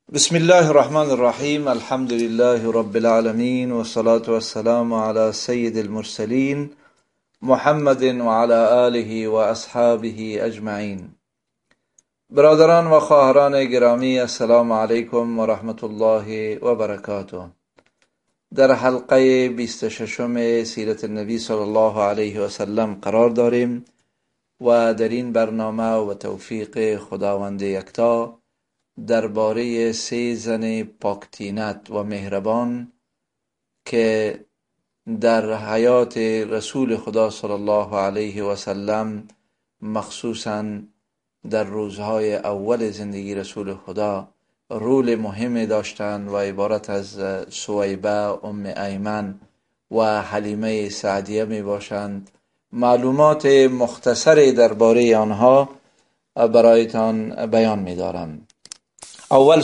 بسم الله الرحمن الرحیم. الحمد لله رب العالمین و الصلاة والسلام علی سید المرسلین محمد و علی آله و اصحابه اجمعین. برادران و خواهران گرامی، السلام علیکم و رحمت الله و برکاته. در حلقه 26 سیرت النبی صلی الله علیه و سلم قرار داریم و در این برنامه و توفیق خداوند یکتا درباره 3 زن پاکطینت و مهربان که در حیات رسول خدا صلی الله علیه و سلم، مخصوصاً در روزهای اول زندگی رسول خدا، رول مهم داشتند و عبارت از سویبه، ام ایمن و حلیمه سعدیه می باشند. معلومات مختصری درباره آنها برایتان بیان می دارم. اول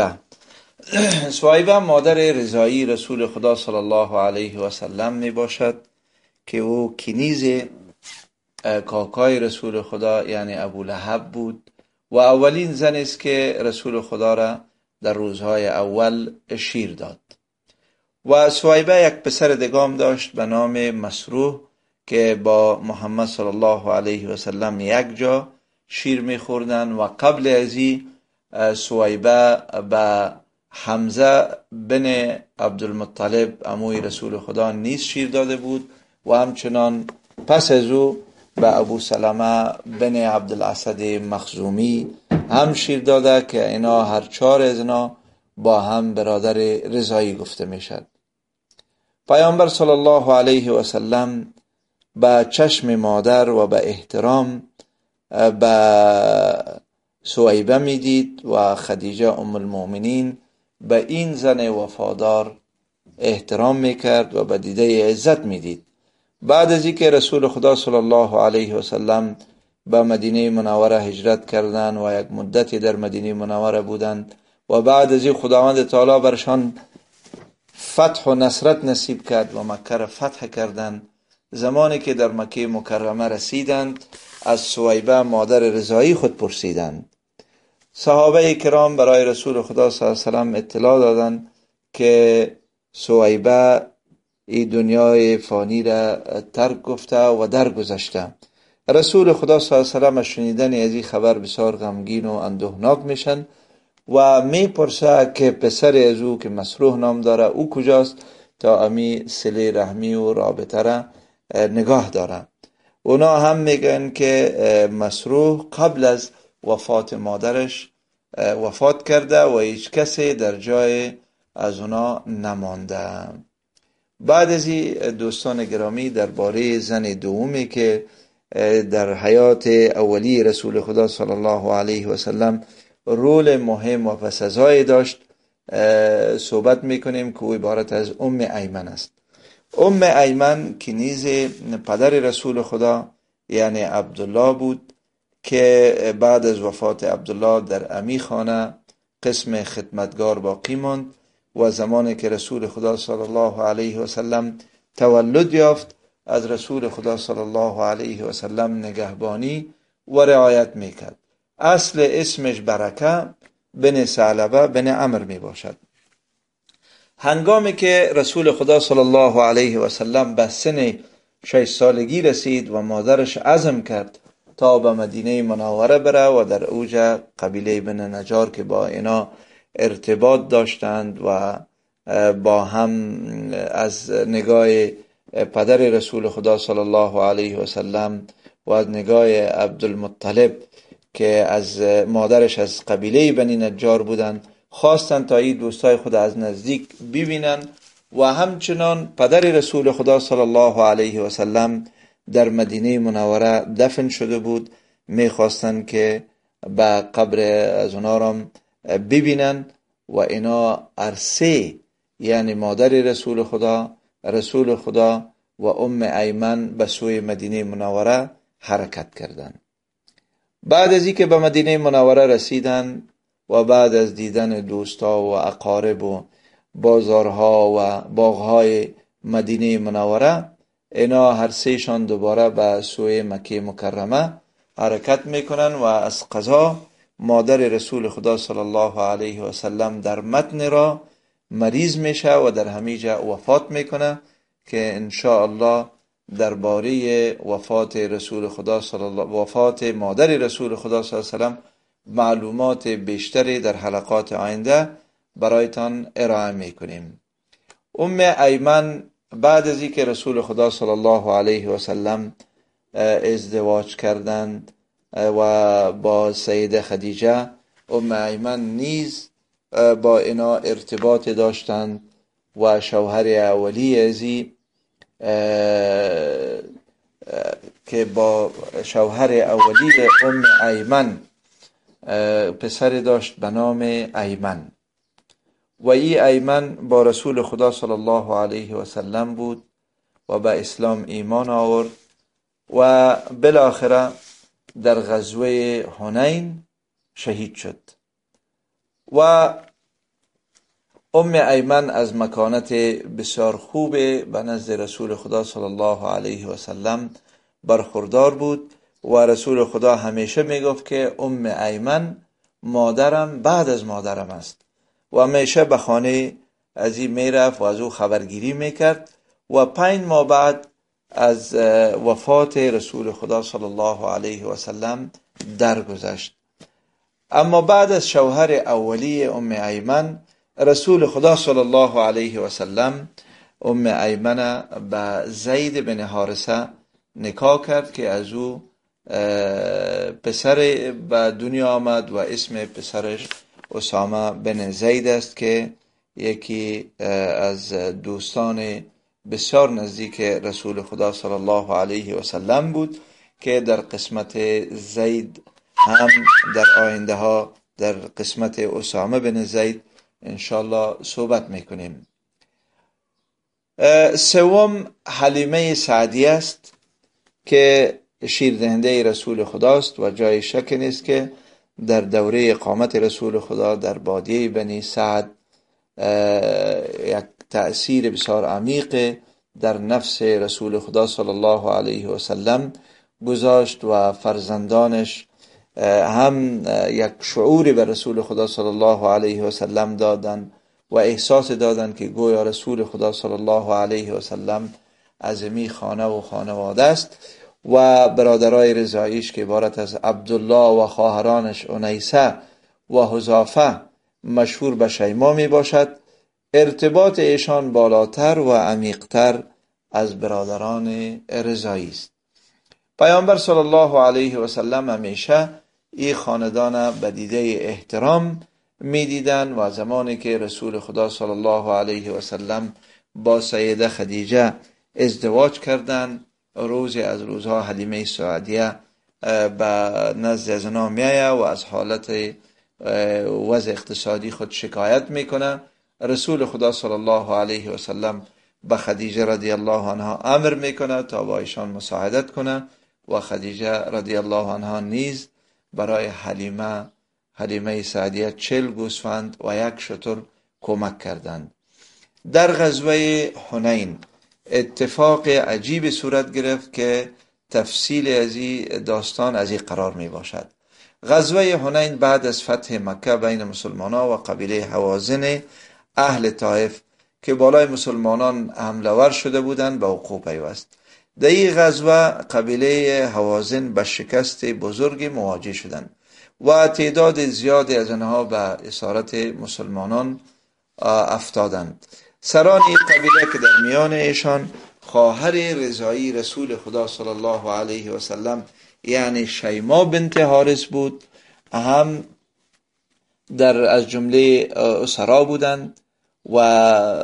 سویبه مادر رضایی رسول خدا صلی الله علیه و سلم می باشد که او کنیز کاکای رسول خدا یعنی ابو لهب بود و اولین زن است که رسول خدا را در روزهای اول شیر داد. و سویبه یک پسر دگام داشت به نام مسروح که با محمد صلی الله علیه و سلم یک جا شیر می خوردن و قبل از این سویبه به حمزه بن عبدالمطلب عموی رسول خدا نیز شیر داده بود و همچنان پس از او به ابو سلمه بن عبدالاسد مخزومی هم شیر داده که اینا هر 4 از اینا با هم برادر رضایی گفته میشد. پیامبر صلی الله علیه و سلم به چشم مادر و به احترام به سویبه میدید و خدیجه ام المؤمنین به این زن وفادار احترام میکرد و به دیده عزت میدید. بعد از اینکه رسول خدا صلی الله علیه و سلم به مدینه منوره هجرت کردند و یک مدتی در مدینه منوره بودند و بعد از این خداوند تعالی برشان فتح و نصرت نصیب کرد و مکه را فتح کردند، زمانی که در مکه مکرمه رسیدند از سویبه مادر رضایی خود پرسیدند. صحابه کرام برای رسول خدا صلی الله علیه و سلم اطلاع دادند که سویبه این دنیای فانی را ترک گفته و درگذشته. رسول خدا صلی الله علیه و سلم شنیدن از این خبر بسیار غمگین و اندوهناک میشن و میپرسه که پسر از او که مسروح نام داره او کجاست تا امی صله رحمی و رابطه را نگاه داره. اونا هم میگن که مسروح قبل از وفات مادرش وفات کرده و هیچ کسی در جای از اونا نمانده. بعد از این دوستان گرامی درباره زن دومی که در حیات اولی رسول خدا صلی الله علیه و سلم رول مهم و پس‌ازایی داشت صحبت میکنیم که او عبارت از ام ایمن است. ام ایمن کنیز پدر رسول خدا یعنی عبدالله بود که بعد از وفات عبدالله در امی خانه قسم خدمتگار باقی ماند و زمانی که رسول خدا صلی الله علیه و سلم تولد یافت از رسول خدا صلی الله علیه و سلم نگهبانی و رعایت میکرد. اصل اسمش برکه بن ثعلبه بن عمرو می باشد. هنگامی که رسول خدا صلی الله علیه و سلم به سن 6 سالگی رسید و مادرش عزم کرد تا به مدینه منوره بره و در اوج قبیله بن نجار که با اینا ارتباط داشتند و با هم از نگاه پدر رسول خدا صلی الله علیه و سلم و از نگاه عبدالمطلب که از مادرش از قبیله بنی نجار بودند خواستند تا این دوستای خود از نزدیک ببینن و همچنان پدر رسول خدا صلی الله علیه و سلم در مدینه منوره دفن شده بود، میخواستند که به قبر از اونا را ببینن و اینا عرصه یعنی مادر رسول خدا و ام ایمن به سوی مدینه منوره حرکت کردند. بعد از اینکه به مدینه منوره رسیدن و بعد از دیدن دوستا و اقارب و بازارها و باغهای مدینه منوره اینا هر 3 شان دوباره به سوی مکه مکرمه حرکت میکنن و از قضا مادر رسول خدا صلی الله علیه و سلم در متن را مریض میشه و در همیجا وفات میکنه که ان شاء الله درباره وفات رسول خدا وفات مادر رسول خدا صلی الله علیه و سلم معلومات بیشتری در حلقات آینده برایتان ارائه میکنیم. ایمن بعد از اینکه رسول خدا صلی الله علیه و سلم ازدواج کردند و با سیده خدیجه، ایمن نیز با اینا ارتباط داشتند و شوهر اولی ازی که با شوهر اولی ایمن پسر داشت به نام ایمن و ایمن با رسول خدا صلی الله علیه و سلم بود و به اسلام ایمان آورد و بالاخره در غزوه حنین شهید شد و ایمن از مکانت بسیار خوب به نزد رسول خدا صلی الله علیه و سلم برخوردار بود و رسول خدا همیشه میگفت که ایمن مادرم بعد از مادرم است و همیشه به خانه از این میرفت و از او خبرگیری میکرد و 5 ماه بعد از وفات رسول خدا صلی الله علیه و سلم درگذشت. اما بعد از شوهر اولی ایمن، رسول خدا صلی الله علیه و سلم ایمن به زید بن حارثه نکاح کرد که از او پسر به دنیا آمد و اسم پسرش اسامه بن زید است که یکی از دوستان بسیار نزدیک رسول خدا صلی الله علیه و سلم بود که در قسمت زید هم در آینده ها در قسمت اسامه بن زید انشالله صحبت میکنیم. سوم حلیمه سعدی است که شیردهنده رسول خداست و جای شک نیست که در دوره اقامت رسول خدا در بادیه بنی سعد یک تأثیر بسیار عمیق در نفس رسول خدا صلی الله علیه و سلم گذاشت و فرزندانش هم یک شعوری به رسول خدا صلی الله علیه و سلم دادن و احساس دادن که گویا رسول خدا صلی الله علیه و سلم عظمی خانه و خانواده است و برادرای رضاییش که عبارت از عبدالله و خواهرانش انیسه و حذافه مشهور به شیما می باشد. ارتباط ایشان بالاتر و عمیقتر از برادران رضایی است. پیامبر صلی الله علیه و سلم همیشه این خاندان به دیده احترام می دیدن و زمانی که رسول خدا صلی الله علیه و سلم با سیده خدیجه ازدواج کردند، روزی از روزها حلیمه سعدیه به نزد از اونا میایه و از حالت وضع اقتصادی خود شکایت میکنه. رسول خدا صلی الله علیه و سلم به خدیجه رضی الله عنها امر میکنه تا با ایشان مساعدت کنه و خدیجه رضی الله عنها نیز برای حلیمه سعدیه 40 گوسفند و 1 شتر کمک کردند. در غزوه حنین اتفاق عجیب صورت گرفت که تفصیل از این داستان از این قرار می باشد. غزوه حنین بعد از فتح مکه بین مسلمانان و قبیله حوازن اهل طائف که بالای مسلمانان حمله ور شده بودند به وقوع پیوست. در این غزوه قبیله حوازن به شکست بزرگ مواجه شدند و تعداد زیادی از آنها به اسارت مسلمانان افتادند. سران این قبیله که در میان ایشان خواهر رضایی رسول خدا صلی الله علیه و سلم یعنی شیما بنت حارث بود هم در از جمله اسرا بودند و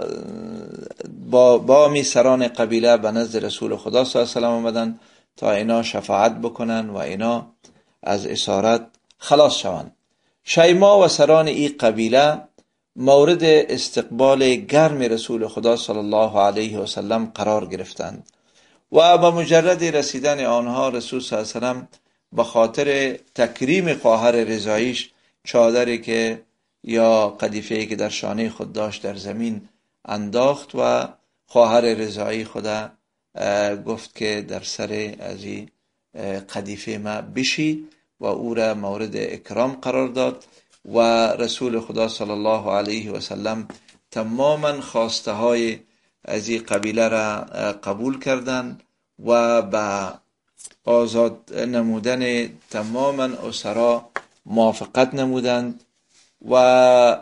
با می سران قبیله به نزد رسول خدا صلی الله علیه و سلم آمدند تا اینا شفاعت بکنن و اینا از اسارت خلاص شوند. شیما و سران این قبیله مورد استقبال گرم رسول خدا صلی الله علیه و سلم قرار گرفتند و با مجرد رسیدن آنها رسول صلی الله علیه و سلم به خاطر تکریم خواهر رضاییش چادری که یا قدیفه‌ای که در شانه خود داشت در زمین انداخت و خواهر رضایی خدا گفت که در سر از این قدیفه ما بشی و او را مورد اکرام قرار داد و رسول خدا صلی الله علیه و سلم تماما خواسته های از این قبیله را قبول کردند و به آزاد نمودن تماما اسرا موافقت نمودند و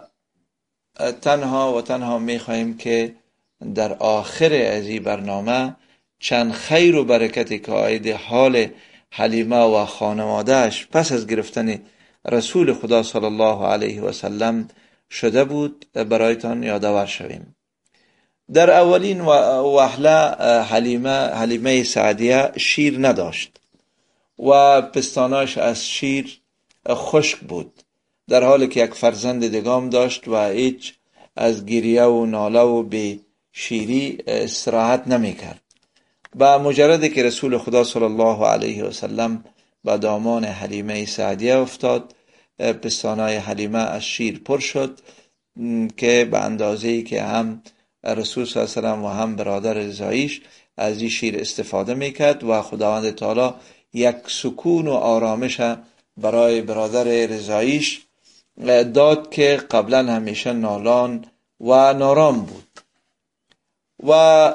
تنها می‌خواهیم که در آخر از این برنامه چند خیر و برکتی که عاید حال حلیمه و خانوادهش پس از گرفتن رسول خدا صلی الله علیه و سلم شده بود برایتان یادآور شویم. در اولین وهله حلیمه سعدیه شیر نداشت و پستاناش از شیر خشک بود، در حالی که یک فرزند دگام داشت و هیچ از گریه و ناله و بی شیری استراحت نمی کرد. با مجردی که رسول خدا صلی الله علیه و سلم به دامان حلیمه سعدیه افتاد، پستانای حلیمه از شیر پر شد که به اندازه‌ای که هم رسول صلی الله علیه و سلم و هم برادر رضاییش از این شیر استفاده میکرد و خداوند تعالی یک سکون و آرامش برای برادر رضاییش داد که قبلا همیشه نالان و نارام بود. و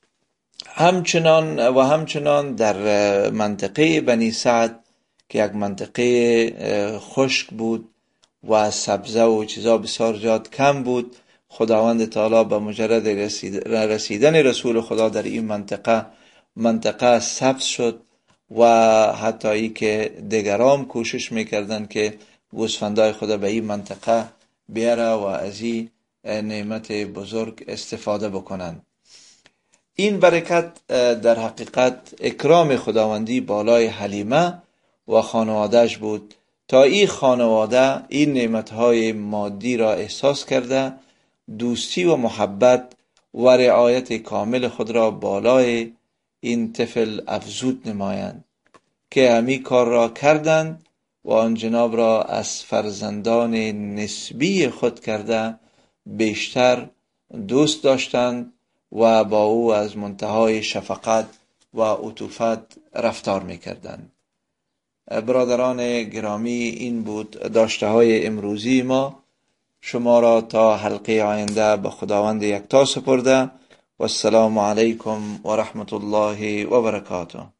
همچنان در منطقه بنی سعد که یک منطقه خشک بود و سبزه و چیزا بسیار زیاد کم بود، خداوند تعالی به مجرد رسیدن رسول خدا در این منطقه سبز شد و حتی ای که دیگران کوشش میکردن که گوسفندای خدا به این منطقه بیاره و از این نعمت بزرگ استفاده بکنن. این برکت در حقیقت اکرام خداوندی بالای حلیمه و خانوادهش بود تا این خانواده این نعمتهای مادی را احساس کرده دوستی و محبت و رعایت کامل خود را بالای این طفل افزود نمایند که همین کار را کردند و آن جناب را از فرزندان نسبی خود کرده بیشتر دوست داشتند و با او از منتهای شفقت و عطوفت رفتار میکردند. برادران گرامی، این بود داشته های امروزی ما. شما را تا حلقه آینده به خداوند یکتا سپرده و السلام علیکم و رحمت الله و برکاته.